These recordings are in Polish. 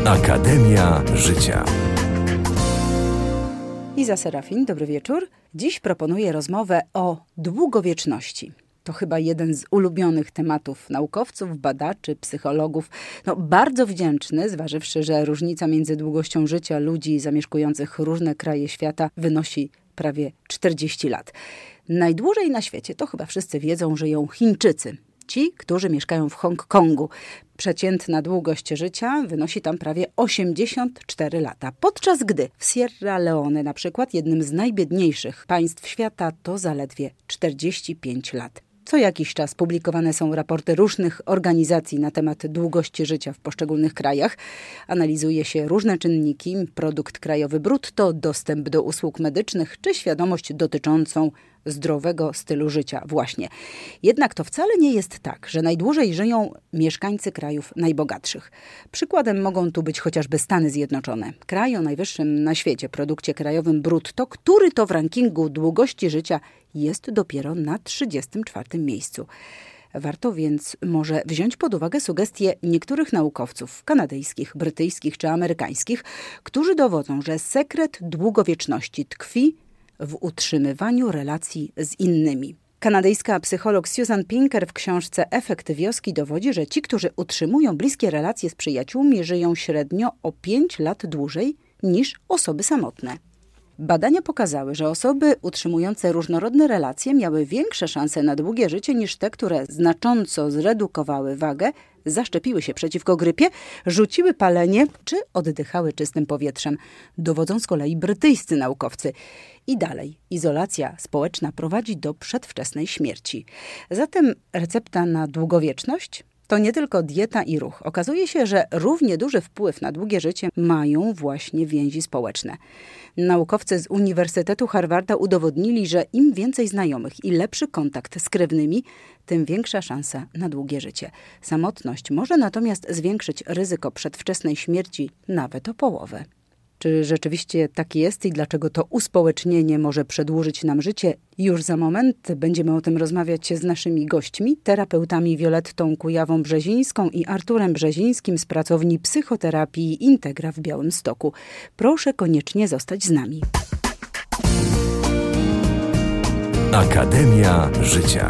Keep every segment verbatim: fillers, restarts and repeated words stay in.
Akademia Życia. Iza Serafin, dobry wieczór. Dziś proponuję rozmowę o długowieczności. To chyba jeden z ulubionych tematów naukowców, badaczy, psychologów. No, bardzo wdzięczny, zważywszy, że różnica między długością życia ludzi zamieszkujących różne kraje świata wynosi prawie czterdzieści lat. Najdłużej na świecie, to chyba wszyscy wiedzą, żyją Chińczycy. Ci, którzy mieszkają w Hongkongu. Przeciętna długość życia wynosi tam prawie osiemdziesiąt cztery lata. Podczas gdy w Sierra Leone na przykład, jednym z najbiedniejszych państw świata, to zaledwie czterdzieści pięć lat. Co jakiś czas publikowane są raporty różnych organizacji na temat długości życia w poszczególnych krajach. Analizuje się różne czynniki, produkt krajowy brutto, dostęp do usług medycznych czy świadomość dotyczącą zdrowego stylu życia właśnie. Jednak to wcale nie jest tak, że najdłużej żyją mieszkańcy krajów najbogatszych. Przykładem mogą tu być chociażby Stany Zjednoczone. Kraj o najwyższym na świecie produkcie krajowym brutto, który to w rankingu długości życia jest dopiero na trzydziestym czwartym miejscu. Warto więc może wziąć pod uwagę sugestie niektórych naukowców kanadyjskich, brytyjskich czy amerykańskich, którzy dowodzą, że sekret długowieczności tkwi w utrzymywaniu relacji z innymi. Kanadyjska psycholog Susan Pinker w książce Efekt wioski dowodzi, że ci, którzy utrzymują bliskie relacje z przyjaciółmi, żyją średnio o pięć lat dłużej niż osoby samotne. Badania pokazały, że osoby utrzymujące różnorodne relacje miały większe szanse na długie życie niż te, które znacząco zredukowały wagę, zaszczepiły się przeciwko grypie, rzuciły palenie czy oddychały czystym powietrzem. Dowodzą z kolei brytyjscy naukowcy. I dalej, izolacja społeczna prowadzi do przedwczesnej śmierci. Zatem recepta na długowieczność to nie tylko dieta i ruch. Okazuje się, że równie duży wpływ na długie życie mają właśnie więzi społeczne. Naukowcy z Uniwersytetu Harvarda udowodnili, że im więcej znajomych i lepszy kontakt z krewnymi, tym większa szansa na długie życie. Samotność może natomiast zwiększyć ryzyko przedwczesnej śmierci nawet o połowę. Czy rzeczywiście tak jest i dlaczego to uspołecznienie może przedłużyć nam życie? Już za moment będziemy o tym rozmawiać z naszymi gośćmi, terapeutami Violettą Kujawą-Brzezińską i Arturem Brzezińskim z pracowni psychoterapii Integra w Białymstoku. Proszę koniecznie zostać z nami. Akademia Życia.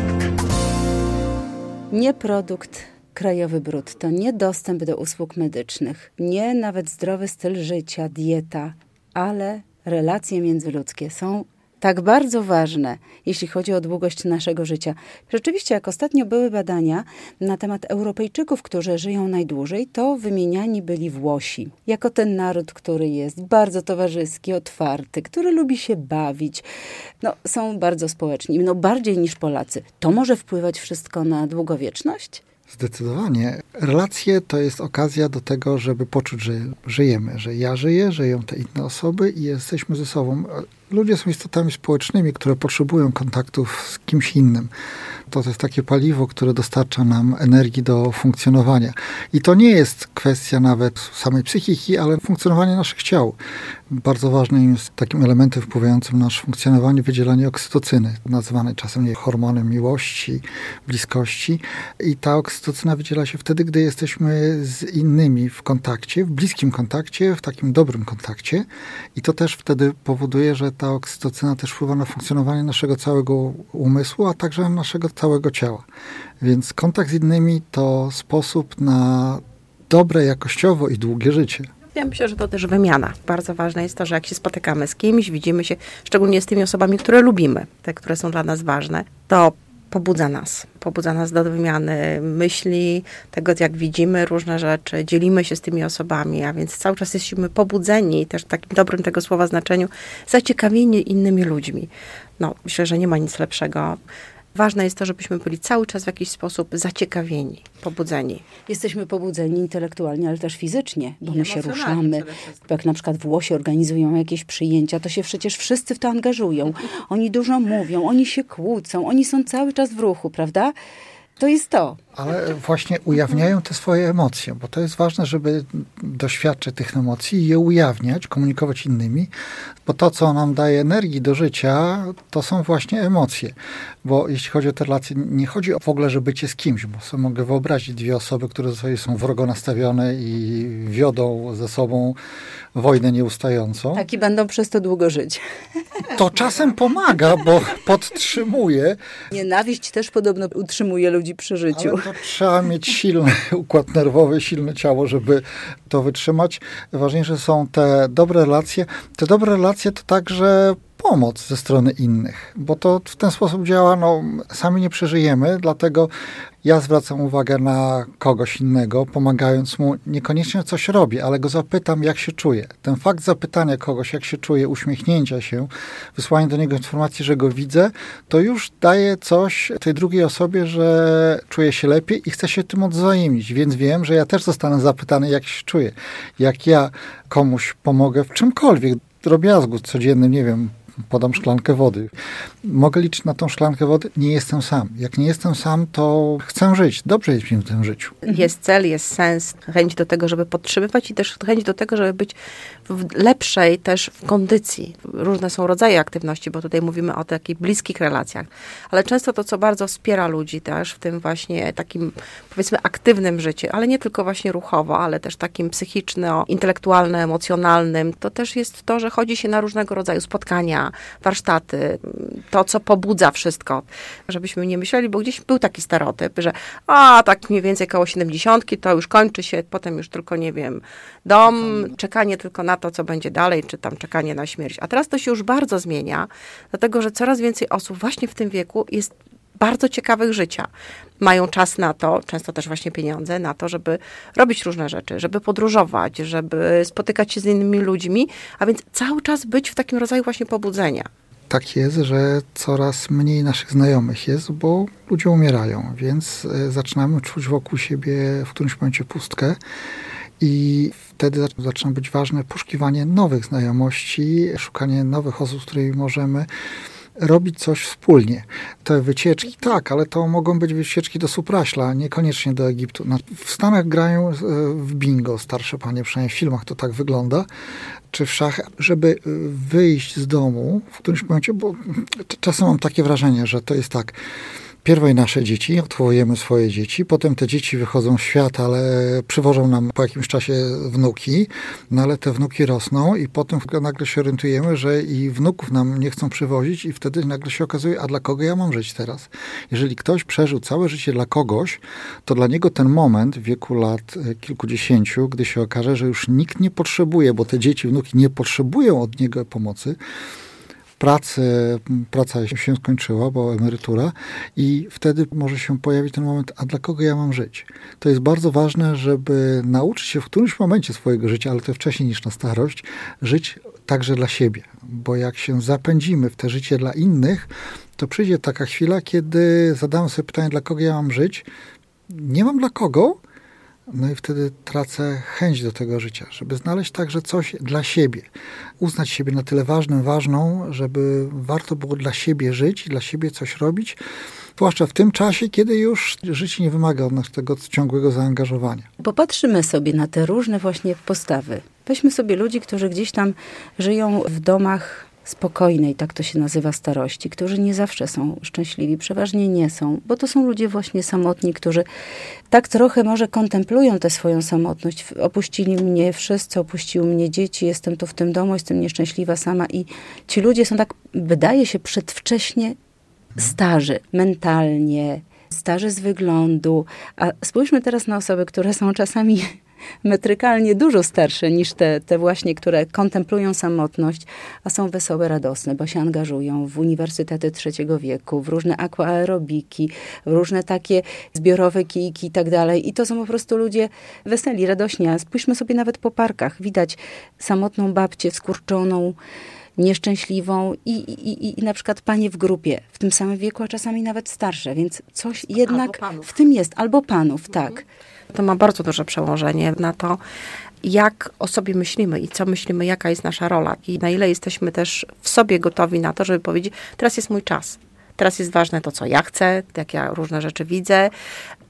Nie produkt krajowy brutto, nie dostęp do usług medycznych, nie nawet zdrowy styl życia, dieta, ale relacje międzyludzkie są tak bardzo ważne, jeśli chodzi o długość naszego życia. Rzeczywiście, jak ostatnio były badania na temat Europejczyków, którzy żyją najdłużej, to wymieniani byli Włosi. Jako ten naród, który jest bardzo towarzyski, otwarty, który lubi się bawić. No, są bardzo społeczni, no bardziej niż Polacy. To może wpływać wszystko na długowieczność? Zdecydowanie. Relacje to jest okazja do tego, żeby poczuć, że żyjemy, że ja żyję, żyją te inne osoby i jesteśmy ze sobą. Ludzie są istotami społecznymi, które potrzebują kontaktów z kimś innym. To jest takie paliwo, które dostarcza nam energii do funkcjonowania. I to nie jest kwestia nawet samej psychiki, ale funkcjonowania naszych ciał. Bardzo ważnym jest takim elementem wpływającym na nasze funkcjonowanie wydzielanie oksytocyny, nazywanej czasem hormonem miłości, bliskości. I ta oksytocyna wydziela się wtedy, gdy jesteśmy z innymi w kontakcie, w bliskim kontakcie, w takim dobrym kontakcie. I to też wtedy powoduje, że ta oksytocyna też wpływa na funkcjonowanie naszego całego umysłu, a także naszego całego ciała. Więc kontakt z innymi to sposób na dobre jakościowo i długie życie. Ja myślę, że to też wymiana. Bardzo ważne jest to, że jak się spotykamy z kimś, widzimy się, szczególnie z tymi osobami, które lubimy, te, które są dla nas ważne, to pobudza nas. Pobudza nas do wymiany myśli, tego jak widzimy różne rzeczy, dzielimy się z tymi osobami, a więc cały czas jesteśmy pobudzeni, też w takim dobrym tego słowa znaczeniu, zaciekawieni innymi ludźmi. No, myślę, że nie ma nic lepszego. Ważne jest to, żebyśmy byli cały czas w jakiś sposób zaciekawieni, pobudzeni. Jesteśmy pobudzeni intelektualnie, ale też fizycznie, bo I my się ruszamy. Jak na przykład Włosi organizują jakieś przyjęcia, to się przecież wszyscy w to angażują. Oni dużo mówią, oni się kłócą, oni są cały czas w ruchu, prawda? To jest to. Ale właśnie ujawniają te swoje emocje, bo to jest ważne, żeby doświadczyć tych emocji i je ujawniać, komunikować innymi, bo to, co nam daje energii do życia, to są właśnie emocje. Bo jeśli chodzi o te relacje, nie chodzi w ogóle, że bycie z kimś, bo sobie mogę wyobrazić dwie osoby, które ze sobą są wrogo nastawione i wiodą ze sobą wojnę nieustającą. Taki będą przez to długo żyć. To czasem pomaga, bo podtrzymuje. Nienawiść też podobno utrzymuje ludzi przy życiu. Ale to trzeba mieć silny układ nerwowy, silne ciało, żeby to wytrzymać. Ważniejsze są te dobre relacje. Te dobre relacje to także pomoc ze strony innych, bo to w ten sposób działa, no sami nie przeżyjemy, dlatego ja zwracam uwagę na kogoś innego, pomagając mu, niekoniecznie coś robię, ale go zapytam, jak się czuje. Ten fakt zapytania kogoś, jak się czuje, uśmiechnięcia się, wysłania do niego informacji, że go widzę, to już daje coś tej drugiej osobie, że czuje się lepiej i chce się tym odwzajemnić, więc wiem, że ja też zostanę zapytany, jak się czuję. Jak ja komuś pomogę w czymkolwiek, drobiazgu codziennym, nie wiem, podam szklankę wody. Mogę liczyć na tą szklankę wody? Nie jestem sam. Jak nie jestem sam, to chcę żyć. Dobrze jest mi w tym życiu. Jest cel, jest sens, chęć do tego, żeby podtrzymywać i też chęć do tego, żeby być w lepszej też w kondycji. Różne są rodzaje aktywności, bo tutaj mówimy o takich bliskich relacjach. Ale często to, co bardzo wspiera ludzi też w tym właśnie takim, powiedzmy, aktywnym życiu, ale nie tylko właśnie ruchowo, ale też takim psychiczno-intelektualnym, emocjonalnym, to też jest to, że chodzi się na różnego rodzaju spotkania, warsztaty, to, co pobudza wszystko. Żebyśmy nie myśleli, bo gdzieś był taki stereotyp, że a, tak mniej więcej koło siedemdziesiątki, to już kończy się, potem już tylko, nie wiem, dom, czekanie tylko na to, co będzie dalej, czy tam czekanie na śmierć. A teraz to się już bardzo zmienia, dlatego, że coraz więcej osób właśnie w tym wieku jest bardzo ciekawych życia. Mają czas na to, często też właśnie pieniądze, na to, żeby robić różne rzeczy, żeby podróżować, żeby spotykać się z innymi ludźmi, a więc cały czas być w takim rodzaju właśnie pobudzenia. Tak jest, że coraz mniej naszych znajomych jest, bo ludzie umierają, więc zaczynamy czuć wokół siebie w którymś momencie pustkę i wtedy zaczyna być ważne poszukiwanie nowych znajomości, szukanie nowych osób, z którymi możemy robić coś wspólnie. Te wycieczki, tak, ale to mogą być wycieczki do Supraśla, niekoniecznie do Egiptu. W Stanach grają w bingo, starsze panie, przynajmniej w filmach to tak wygląda, czy w szachy, żeby wyjść z domu w którymś momencie, bo czasem mam takie wrażenie, że to jest tak, pierwej nasze dzieci, odwołujemy swoje dzieci, potem te dzieci wychodzą w świat, ale przywożą nam po jakimś czasie wnuki, no ale te wnuki rosną i potem nagle się orientujemy, że i wnuków nam nie chcą przywozić i wtedy nagle się okazuje, a dla kogo ja mam żyć teraz? Jeżeli ktoś przeżył całe życie dla kogoś, to dla niego ten moment w wieku lat kilkudziesięciu, gdy się okaże, że już nikt nie potrzebuje, bo te dzieci, wnuki nie potrzebują od niego pomocy, pracy, praca się skończyła, bo emerytura i wtedy może się pojawić ten moment, a dla kogo ja mam żyć? To jest bardzo ważne, żeby nauczyć się w którymś momencie swojego życia, ale to wcześniej niż na starość, żyć także dla siebie. Bo jak się zapędzimy w te życie dla innych, to przyjdzie taka chwila, kiedy zadamy sobie pytanie, dla kogo ja mam żyć? Nie mam dla kogo? No i wtedy tracę chęć do tego życia, żeby znaleźć także coś dla siebie. Uznać siebie na tyle ważnym, ważną, żeby warto było dla siebie żyć i dla siebie coś robić, zwłaszcza w tym czasie, kiedy już życie nie wymaga od nas tego ciągłego zaangażowania. Popatrzymy sobie na te różne właśnie postawy. Weźmy sobie ludzi, którzy gdzieś tam żyją w domach spokojnej, tak to się nazywa, starości, którzy nie zawsze są szczęśliwi, przeważnie nie są, bo to są ludzie właśnie samotni, którzy tak trochę może kontemplują tę swoją samotność. Opuścili mnie wszyscy, opuściły mnie dzieci, jestem tu w tym domu, jestem nieszczęśliwa sama i ci ludzie są tak, wydaje się, przedwcześnie starzy, mentalnie, starzy z wyglądu. A spójrzmy teraz na osoby, które są czasami metrykalnie dużo starsze niż te, te właśnie, które kontemplują samotność, a są wesołe, radosne, bo się angażują w uniwersytety trzeciego wieku, w różne aquaerobiki, w różne takie zbiorowe kijki i tak dalej. I to są po prostu ludzie weseli, radośni. A spójrzmy sobie nawet po parkach. Widać samotną babcię skurczoną, nieszczęśliwą i, i, i na przykład panie w grupie w tym samym wieku, a czasami nawet starsze, więc coś jednak w tym jest. Albo panów, tak. To ma bardzo duże przełożenie na to, jak o sobie myślimy i co myślimy, jaka jest nasza rola i na ile jesteśmy też w sobie gotowi na to, żeby powiedzieć, teraz jest mój czas. Teraz jest ważne to, co ja chcę, jak ja różne rzeczy widzę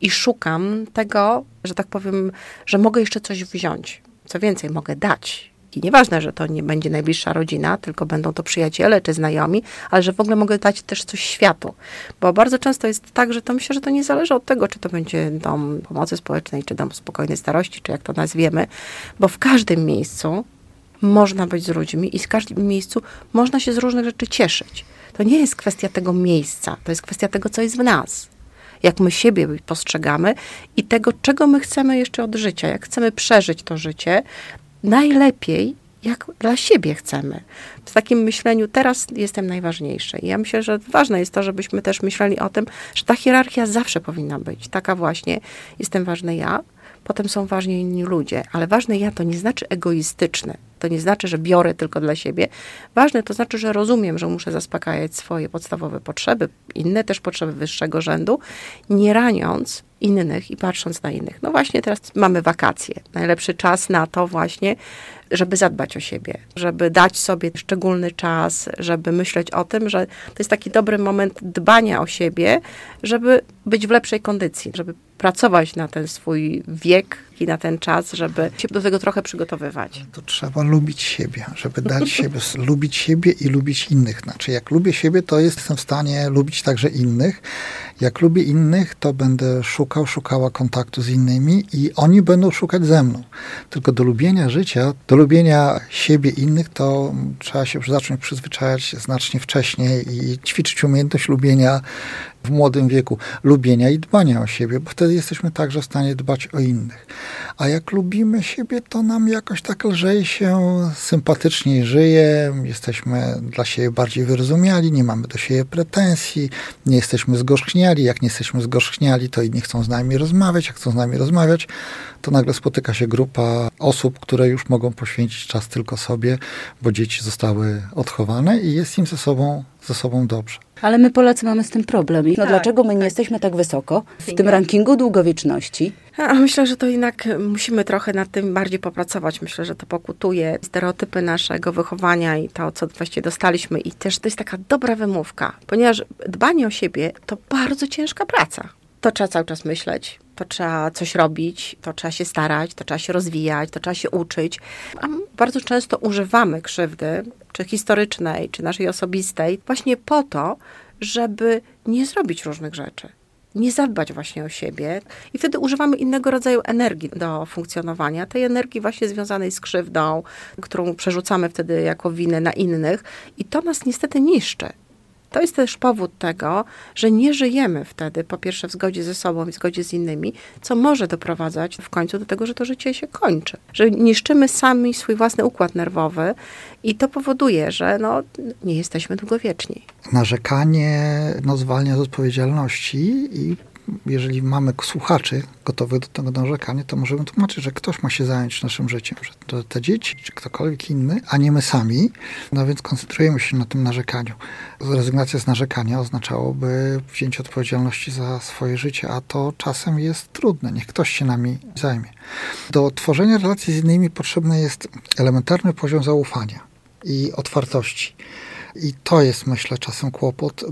i szukam tego, że tak powiem, że mogę jeszcze coś wziąć. Co więcej, mogę dać. I nieważne, że to nie będzie najbliższa rodzina, tylko będą to przyjaciele czy znajomi, ale że w ogóle mogę dać też coś światu. Bo bardzo często jest tak, że to myślę, że to nie zależy od tego, czy to będzie dom pomocy społecznej, czy dom spokojnej starości, czy jak to nazwiemy, bo w każdym miejscu można być z ludźmi i w każdym miejscu można się z różnych rzeczy cieszyć. To nie jest kwestia tego miejsca, to jest kwestia tego, co jest w nas. Jak my siebie postrzegamy i tego, czego my chcemy jeszcze od życia, jak chcemy przeżyć to życie, najlepiej, jak dla siebie chcemy. W takim myśleniu teraz jestem najważniejszy. I ja myślę, że ważne jest to, żebyśmy też myśleli o tym, że ta hierarchia zawsze powinna być. Taka właśnie, jestem ważny ja, potem są ważni inni ludzie, ale ważny ja to nie znaczy egoistyczny. To nie znaczy, że biorę tylko dla siebie. Ważne to znaczy, że rozumiem, że muszę zaspokajać swoje podstawowe potrzeby, inne też potrzeby wyższego rzędu, nie raniąc innych i patrząc na innych. No właśnie teraz mamy wakacje. Najlepszy czas na to właśnie, żeby zadbać o siebie, żeby dać sobie szczególny czas, żeby myśleć o tym, że to jest taki dobry moment dbania o siebie, żeby być w lepszej kondycji, żeby pracować na ten swój wiek i na ten czas, żeby się do tego trochę przygotowywać. To trzeba lubić siebie, żeby dać siebie, lubić siebie i lubić innych. Znaczy, jak lubię siebie, to jestem w stanie lubić także innych. Jak lubię innych, to będę szukał, szukała kontaktu z innymi i oni będą szukać ze mną. Tylko do lubienia życia, do lubienia siebie i innych, to trzeba się zacząć przyzwyczajać znacznie wcześniej i ćwiczyć umiejętność lubienia w młodym wieku, lubienia i dbania o siebie, bo wtedy jesteśmy także w stanie dbać o innych. A jak lubimy siebie, to nam jakoś tak lżej się, sympatyczniej żyje, jesteśmy dla siebie bardziej wyrozumiali, nie mamy do siebie pretensji, nie jesteśmy zgorzkniali. Jak nie jesteśmy zgorzkniali, to inni chcą z nami rozmawiać. Jak chcą z nami rozmawiać, to nagle spotyka się grupa osób, które już mogą poświęcić czas tylko sobie, bo dzieci zostały odchowane i jest im ze sobą, ze sobą dobrze. Ale my Polacy mamy z tym problem. No tak, dlaczego my tak. nie jesteśmy tak wysoko w tym rankingu długowieczności? A myślę, że to jednak musimy trochę nad tym bardziej popracować. Myślę, że to pokutuje stereotypy naszego wychowania i to, co właściwie dostaliśmy. I też to jest taka dobra wymówka, ponieważ dbanie o siebie to bardzo ciężka praca. To trzeba cały czas myśleć, to trzeba coś robić, to trzeba się starać, to trzeba się rozwijać, to trzeba się uczyć. A bardzo często używamy krzywdy, czy historycznej, czy naszej osobistej, właśnie po to, żeby nie zrobić różnych rzeczy. Nie zadbać właśnie o siebie i wtedy używamy innego rodzaju energii do funkcjonowania. Tej energii właśnie związanej z krzywdą, którą przerzucamy wtedy jako winę na innych i to nas niestety niszczy. To jest też powód tego, że nie żyjemy wtedy, po pierwsze w zgodzie ze sobą i w zgodzie z innymi, co może doprowadzać w końcu do tego, że to życie się kończy. Że niszczymy sami swój własny układ nerwowy i to powoduje, że no, nie jesteśmy długowieczni. Narzekanie no, zwalnia z odpowiedzialności i jeżeli mamy słuchaczy gotowych do tego narzekania, to możemy tłumaczyć, że ktoś ma się zająć naszym życiem, że to te dzieci, czy ktokolwiek inny, a nie my sami. No więc koncentrujemy się na tym narzekaniu. Rezygnacja z narzekania oznaczałoby wzięcie odpowiedzialności za swoje życie, a to czasem jest trudne. Niech ktoś się nami zajmie. Do tworzenia relacji z innymi potrzebny jest elementarny poziom zaufania i otwartości. I to jest, myślę, czasem kłopot,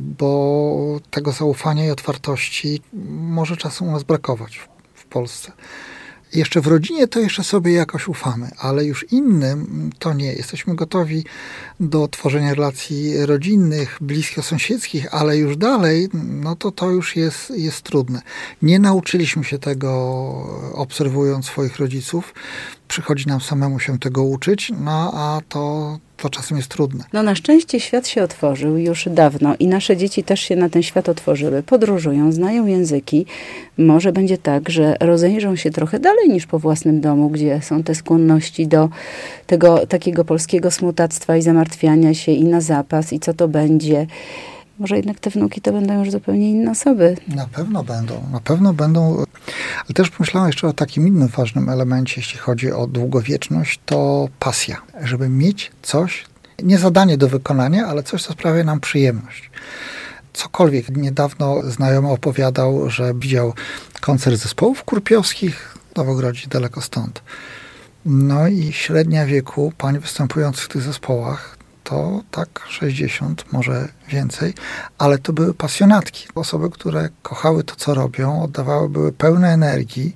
bo tego zaufania i otwartości może czasem u nas brakować w, w Polsce. I jeszcze w rodzinie to jeszcze sobie jakoś ufamy, ale już innym to nie. Jesteśmy gotowi do tworzenia relacji rodzinnych, blisko-sąsiedzkich, ale już dalej, no to to już jest, jest trudne. Nie nauczyliśmy się tego, obserwując swoich rodziców. Przychodzi nam samemu się tego uczyć, no a to, to czasem jest trudne. No na szczęście świat się otworzył już dawno i nasze dzieci też się na ten świat otworzyły. Podróżują, znają języki. Może będzie tak, że rozejrzą się trochę dalej niż po własnym domu, gdzie są te skłonności do tego takiego polskiego smutactwa i zamartwiania się i na zapas i co to będzie. Może jednak te wnuki to będą już zupełnie inne osoby. Na pewno będą, na pewno będą. Ale też pomyślałem jeszcze o takim innym ważnym elemencie, jeśli chodzi o długowieczność, to pasja. Żeby mieć coś, nie zadanie do wykonania, ale coś, co sprawia nam przyjemność. Cokolwiek. Niedawno znajomy opowiadał, że widział koncert zespołów kurpiowskich w Nowogrodzie, daleko stąd. No i średnia wieku pań występujących w tych zespołach to tak sześćdziesiąt, może więcej, ale to były pasjonatki. Osoby, które kochały to, co robią, oddawały, były pełne energii.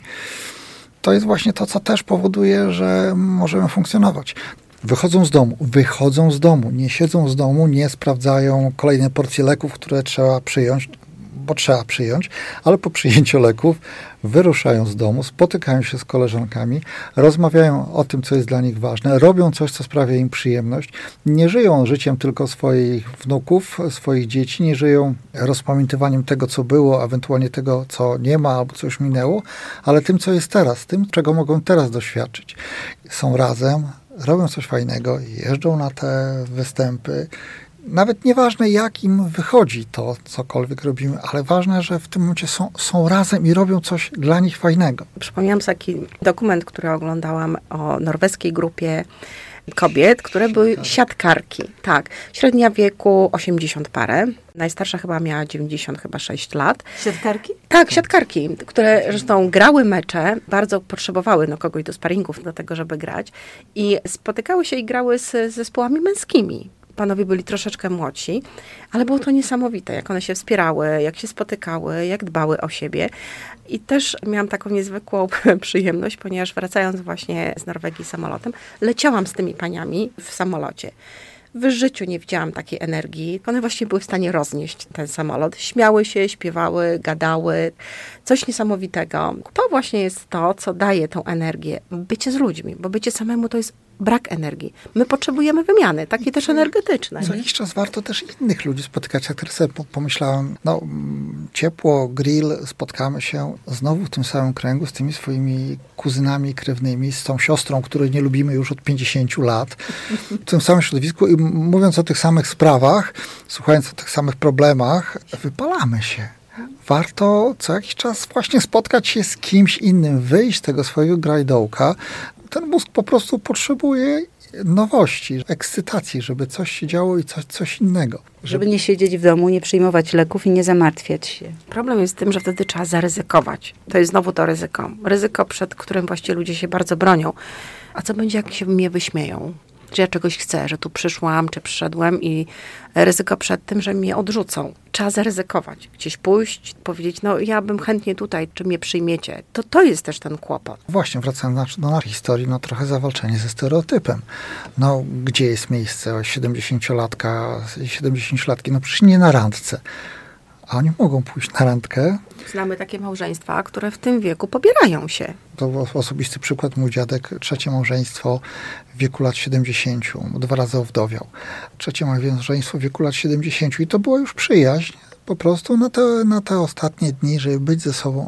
To jest właśnie to, co też powoduje, że możemy funkcjonować. Wychodzą z domu, wychodzą z domu, nie siedzą z domu, nie sprawdzają kolejne porcje leków, które trzeba przyjąć, bo trzeba przyjąć, ale po przyjęciu leków wyruszają z domu, spotykają się z koleżankami, rozmawiają o tym, co jest dla nich ważne, robią coś, co sprawia im przyjemność. Nie żyją życiem tylko swoich wnuków, swoich dzieci, nie żyją rozpamiętywaniem tego, co było, ewentualnie tego, co nie ma albo co już minęło, ale tym, co jest teraz, tym, czego mogą teraz doświadczyć. Są razem, robią coś fajnego, jeżdżą na te występy. Nawet nieważne, jak im wychodzi to, cokolwiek robimy, ale ważne, że w tym momencie są, są razem i robią coś dla nich fajnego. Przypomniałam sobie taki dokument, który oglądałam o norweskiej grupie kobiet, które były siatkarki. Tak, średnia wieku osiemdziesiąt parę. Najstarsza chyba miała dziewięćdziesiąt chyba sześć lat. Siatkarki? Tak, siatkarki, które zresztą grały mecze, bardzo potrzebowały no, kogoś do sparingów do tego, żeby grać i spotykały się i grały z zespołami męskimi. Panowie byli troszeczkę młodsi, ale było to niesamowite, jak one się wspierały, jak się spotykały, jak dbały o siebie. I też miałam taką niezwykłą przyjemność, ponieważ wracając właśnie z Norwegii samolotem, leciałam z tymi paniami w samolocie. W życiu nie widziałam takiej energii. One właśnie były w stanie roznieść ten samolot. Śmiały się, śpiewały, gadały. Coś niesamowitego. To właśnie jest to, co daje tą energię. Bycie z ludźmi, bo bycie samemu to jest brak energii. My potrzebujemy wymiany, takiej też energetycznej. Co jakiś czas warto też innych ludzi spotykać. Jak teraz sobie pomyślałem, no ciepło, grill, spotkamy się znowu w tym samym kręgu z tymi swoimi kuzynami krewnymi, z tą siostrą, której nie lubimy już od pięćdziesięciu lat, w tym samym środowisku i mówiąc o tych samych sprawach, słuchając o tych samych problemach, wypalamy się. Warto co jakiś czas właśnie spotkać się z kimś innym, wyjść z tego swojego grajdołka. Ten mózg po prostu potrzebuje nowości, ekscytacji, żeby coś się działo i coś, coś innego. Żeby nie siedzieć w domu, nie przyjmować leków i nie zamartwiać się. Problem jest w tym, że wtedy trzeba zaryzykować. To jest znowu to ryzyko. Ryzyko, przed którym właściwie ludzie się bardzo bronią. A co będzie, jak się mnie wyśmieją? Czy ja czegoś chcę, że tu przyszłam, czy przyszedłem i ryzyko przed tym, że mnie odrzucą. Trzeba zaryzykować. Gdzieś pójść, powiedzieć, no ja bym chętnie tutaj, czy mnie przyjmiecie. To to jest też ten kłopot. Właśnie, wracając do naszej historii, no trochę zawalczenie ze stereotypem. No, gdzie jest miejsce siedemdziesięciolatka, siedemdziesięciolatki? No przecież nie na randce. A oni mogą pójść na randkę. Znamy takie małżeństwa, które w tym wieku pobierają się. To był osobisty przykład. Mój dziadek, trzecie małżeństwo w wieku lat siedemdziesięciu, dwa razy owdowiał. Trzecie małżeństwo w wieku lat siedemdziesięciu i to była już przyjaźń po prostu na te, na te ostatnie dni, żeby być ze sobą.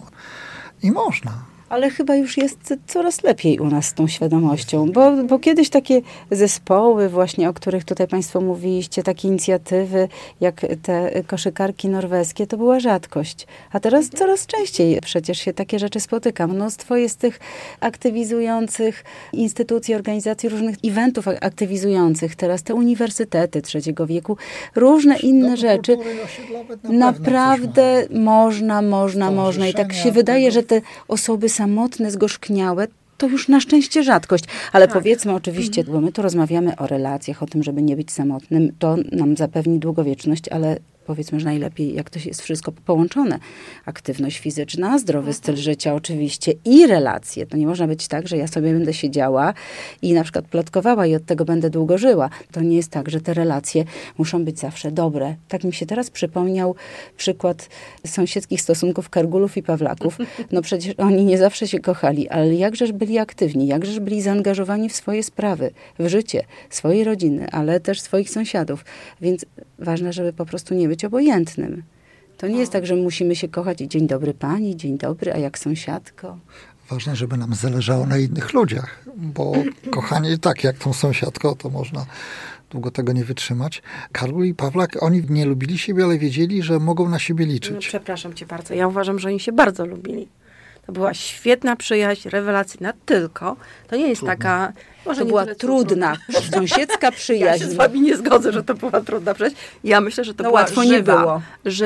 I można. Ale chyba już jest coraz lepiej u nas z tą świadomością, bo, bo kiedyś takie zespoły właśnie, o których tutaj państwo mówiliście, takie inicjatywy jak te koszykarki norweskie, to była rzadkość. A teraz coraz częściej przecież się takie rzeczy spotyka. Mnóstwo jest tych aktywizujących instytucji, organizacji, różnych eventów aktywizujących. Teraz te uniwersytety trzeciego wieku, różne inne rzeczy. Na Naprawdę można, można, można. I tak się wydaje, że te osoby samotne, zgorzkniałe, to już na szczęście rzadkość. Ale tak. Powiedzmy oczywiście, bo my tu rozmawiamy o relacjach, o tym, żeby nie być samotnym, to nam zapewni długowieczność, ale powiedzmy, że najlepiej, jak to jest wszystko połączone. Aktywność fizyczna, zdrowy styl życia oczywiście i relacje. To nie może być tak, że ja sobie będę siedziała i na przykład plotkowała i od tego będę długo żyła. To nie jest tak, że te relacje muszą być zawsze dobre. Tak mi się teraz przypomniał przykład sąsiedzkich stosunków Kargulów i Pawlaków. No przecież oni nie zawsze się kochali, ale jakżeż byli aktywni, jakżeż byli zaangażowani w swoje sprawy, w życie swojej rodziny, ale też swoich sąsiadów. Więc ważne, żeby po prostu nie być obojętnym. To nie jest tak, że musimy się kochać i dzień dobry pani, dzień dobry, a jak sąsiadko. Ważne, żeby nam zależało na innych ludziach, bo kochanie tak jak tą sąsiadką, to można długo tego nie wytrzymać. Kargul i Pawlak, oni nie lubili siebie, ale wiedzieli, że mogą na siebie liczyć. No, przepraszam cię bardzo. Ja uważam, że oni się bardzo lubili. To była świetna przyjaźń, rewelacyjna, tylko to nie jest trudna. taka... Może to była trudna, sąsiedzka przyjaźń. Ja się z wami nie zgodzę, że to była trudna przyjaźń. Ja myślę, że to no była łatwo żywa, nie było. żywa.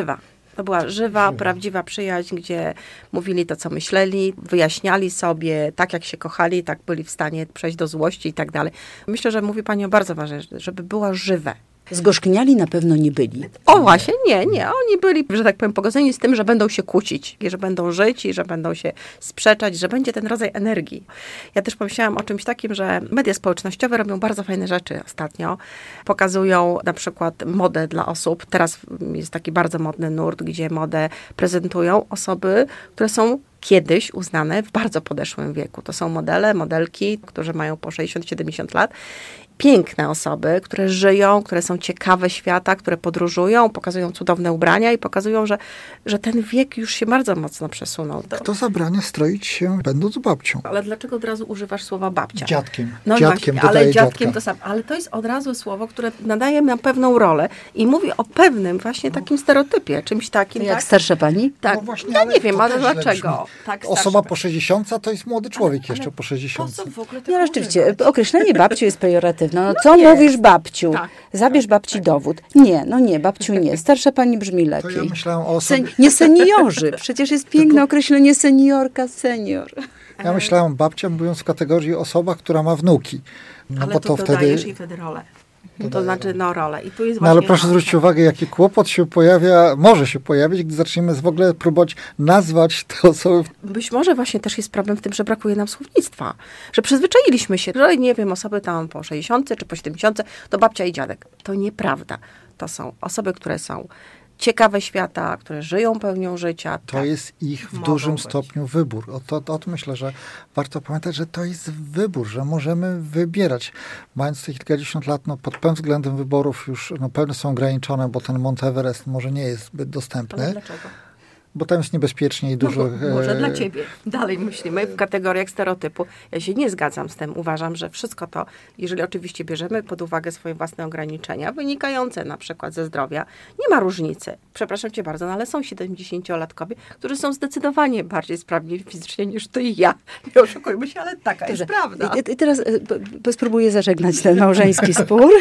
To była żywa, prawdziwa przyjaźń, gdzie mówili to, co myśleli, wyjaśniali sobie, tak jak się kochali, tak byli w stanie przejść do złości i tak dalej. Myślę, że mówi pani o bardzo ważnej rzeczy, żeby było żywe. Zgorzkniali na pewno nie byli. O właśnie, nie, nie. Oni byli, że tak powiem, pogodzeni z tym, że będą się kłócić, i że będą żyć i że będą się sprzeczać, że będzie ten rodzaj energii. Ja też pomyślałam o czymś takim, że media społecznościowe robią bardzo fajne rzeczy ostatnio. Pokazują na przykład modę dla osób. Teraz jest taki bardzo modny nurt, gdzie modę prezentują osoby, które są kiedyś uznane w bardzo podeszłym wieku. To są modele, modelki, którzy mają po sześćdziesiąt siedemdziesiąt lat. Piękne osoby, które żyją, które są ciekawe świata, które podróżują, pokazują cudowne ubrania i pokazują, że, że ten wiek już się bardzo mocno przesunął. To... Kto zabrania stroić się będąc babcią? Ale dlaczego od razu używasz słowa babcia? Dziadkiem. No dziadkiem właśnie, ale dziadkiem dziadka. to samo. Ale to jest od razu słowo, które nadaje nam pewną rolę i mówi o pewnym właśnie takim stereotypie, czymś takim. To jak tak? starsza pani? Tak. No właśnie, ja ale nie wiem, to ale też źle dlaczego? brzmi. Tak, Osoba starsza. po sześćdziesiątce to jest młody człowiek Ale- jeszcze ale po sześćdziesiątce. Po co w ogóle Nie, ale tego rzeczywiście, używać? określenie babciu jest pejoratywne. No co jest. mówisz babciu? Tak, Zabierz babci dowód. Nie, no nie, babciu nie. Starsza pani brzmi To lepiej. ja myślałem o osobie, Sen- nie seniorzy. Przecież jest piękne określenie seniorka, senior. ja myślałem babcia, mówiąc w kategorii osoba, która ma wnuki. No Ale bo to, to dodajesz wtedy... jej wtedy rolę. To Dodaję znaczy, rolę. no rolę. I tu jest No ale właśnie proszę rolę. zwrócić uwagę, jaki kłopot się pojawia, może się pojawić, gdy zaczniemy w ogóle próbować nazwać te osoby. Być może właśnie też jest problem w tym, że brakuje nam słownictwa. Że przyzwyczailiśmy się, że nie wiem, osoby tam po sześćdziesiątce czy po siedemdziesiątce to babcia i dziadek. To nieprawda. To są osoby, które są ciekawe świata, które żyją pełnią życia. To tak. jest ich w Mogą dużym być. stopniu wybór. O to, o to myślę, że warto pamiętać, że to jest wybór, że możemy wybierać. Mając tych kilkadziesiąt lat, no pod pewnym względem wyborów już no, pewne są ograniczone, bo ten Mount Everest może nie jest zbyt dostępny, Ale dlaczego? bo tam jest niebezpiecznie i No, dużo... bo może e, dla ciebie. Dalej myślimy w kategoriach stereotypu. Ja się nie zgadzam z tym. Uważam, że wszystko to, jeżeli oczywiście bierzemy pod uwagę swoje własne ograniczenia, wynikające na przykład ze zdrowia, nie ma różnicy. Przepraszam cię bardzo, no ale są siedemdziesięciolatkowie, którzy są zdecydowanie bardziej sprawni fizycznie niż ty i ja. Nie oszukujmy się, ale taka Dobrze. jest prawda. I, i teraz y, p- p- spróbuję zażegnać ten małżeński spór.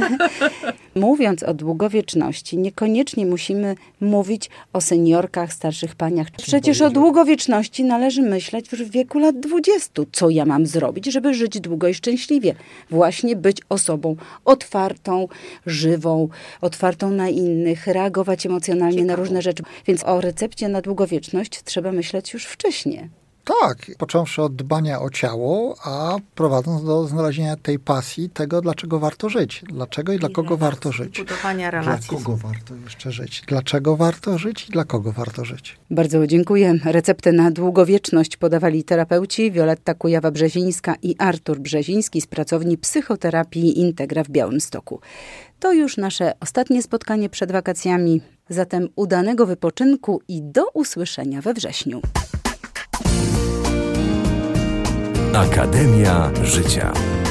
Mówiąc o długowieczności, niekoniecznie musimy mówić o seniorkach, starszych paniach. Przecież o długowieczności należy myśleć już w wieku lat dwudziestu. Co ja mam zrobić, żeby żyć długo i szczęśliwie? Właśnie być osobą otwartą, żywą, otwartą na innych, reagować emocjonalnie na Ciekawą. różne rzeczy. Więc o recepcie na długowieczność trzeba myśleć już wcześniej. Tak, począwszy od dbania o ciało, a prowadząc do znalezienia tej pasji, tego, dlaczego warto żyć. Dlaczego i dla kogo relacji, warto żyć. Budowania Dla relacji. kogo warto jeszcze żyć. Dlaczego warto żyć i dla kogo warto żyć. Bardzo dziękuję. Receptę na długowieczność podawali terapeuci Wioletta Kujawa-Brzezińska i Artur Brzeziński z pracowni psychoterapii Integra w Białymstoku. To już nasze ostatnie spotkanie przed wakacjami. Zatem udanego wypoczynku i do usłyszenia we wrześniu. Akademia Życia.